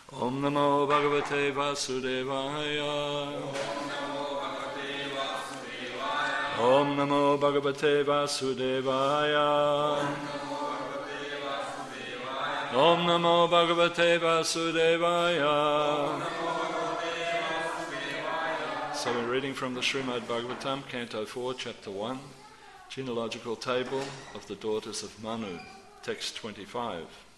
Om Namo Bhagavate Vasudevaya. Om Namo Bhagavate Vasudevaya. Om Namo Bhagavate Vasudevaya. So we're reading from the Srimad Bhagavatam, Canto 4, Chapter 1, Genealogical Table of the Daughters of Manu, Text 25.